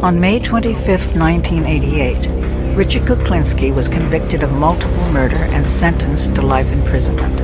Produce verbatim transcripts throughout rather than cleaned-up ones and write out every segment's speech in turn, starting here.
On May twenty-fifth, nineteen eighty-eight, Richard Kuklinski was convicted of multiple murder and sentenced to life imprisonment.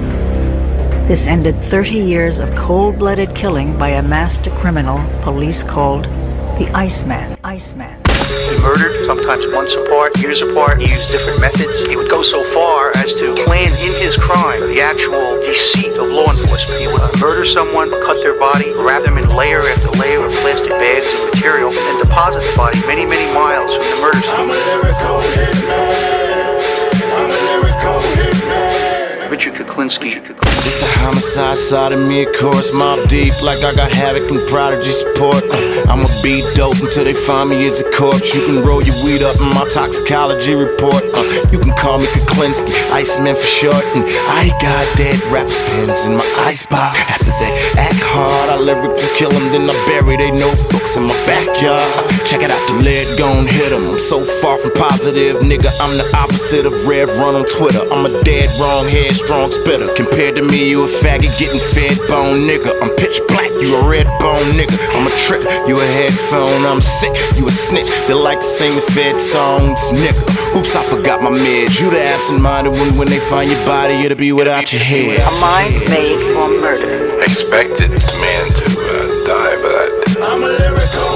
This ended thirty years of cold-blooded killing by a master criminal police called the Iceman. Iceman. He murdered, sometimes months apart, years apart. He used different methods. He would go so far as to plan in his crime the actual deceit of law enforcement. He would murder someone, cut their body, wrap them in layer after layer of plastic bags and material, and deposit the body many, many miles from the murder scene. I'm a lyrical hitman. I'm a lyrical hitman. Richard Kuklinski. Just a homicide side of me, of course. Mob deep, like I got Havoc and Prodigy support. uh, I'ma be dope until they find me as a corpse. You can roll your weed up in my toxicology report. uh, You can call me Kuklinski, Iceman for short. And I got dead raps pens in my icebox. After they act hard, I lyrically kill them, then I bury they notebooks in my backyard. Check it out, the lead gon' hit them. I'm so far from positive, nigga, I'm the opposite of Rev Run on Twitter. I'm a dead wrong, headstrong spitter. Compared to me, you a faggot getting fed bone, nigga. I'm pitch black, you a red bone, nigga. I'm a trick, you a headphone. I'm sick, you a snitch. They like to sing the Fed songs, nigga. Oops, I forgot my meds. You the absent-minded one. When they find your body, it'll be without your head. A mind made for murder. I expected the man to uh, die, but I... I'm a lyrical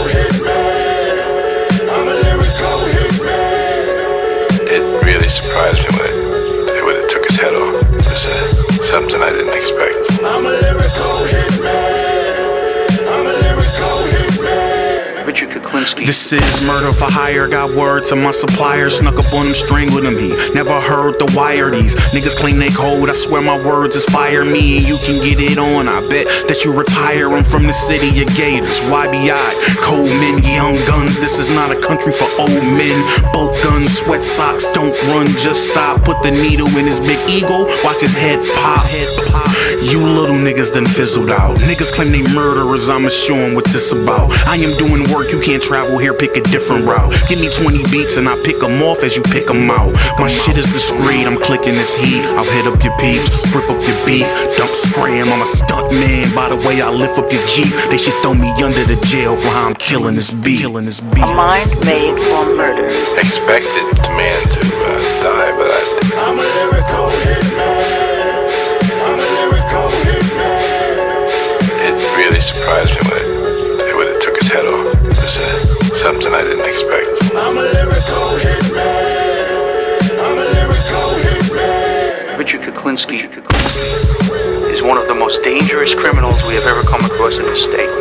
hitman. I'm a lyrical hitman. It really surprised me when it, they would have took his head off. It was uh, something I didn't expect. I'm a lyrical hitman. I'm a lyrical hitman. Richard Kuklinski. This is murder for hire. Got word to my supplier. Snuck up on him, strangled him. He never heard the wire. These niggas claim they cold. I swear my words is fire. Me and you can get it on. I bet that you retire. I'm from the city of Gators. Y B I, cold men, young guns. This is not a country for old men. Both guns, sweat socks. Don't run, just stop. Put the needle in his big eagle. Watch his head pop. Head pop. You little niggas done fizzled out. Niggas claim they murderers. I'ma show 'em what this about. I am doing work. You can't travel here, pick a different route. Give me twenty beats and I pick them off as you pick them out. My shit is discreet, I'm clicking this heat. I'll hit up your peeps, rip up your beef, dump scram. I'm a stunt man, by the way I lift up your Jeep. They should throw me under the jail for how I'm killing this beat. Killing this beat. A mind made for murder. Expected the man to uh, die, but I... I'm a lyrical hitman. I'm a lyrical hitman. It really surprised me when it, they would have took his head off. It was uh, something I didn't expect. I'm a lyrical hitman. I'm a lyrical hitman. Richard Kuklinski is one of the most dangerous criminals we have ever come across in this state.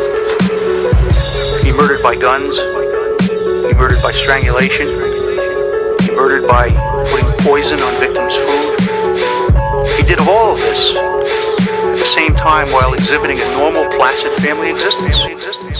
He murdered by guns. He murdered by strangulation. He murdered by putting poison on victims' food. He did all of this at the same time while exhibiting a normal, placid family existence.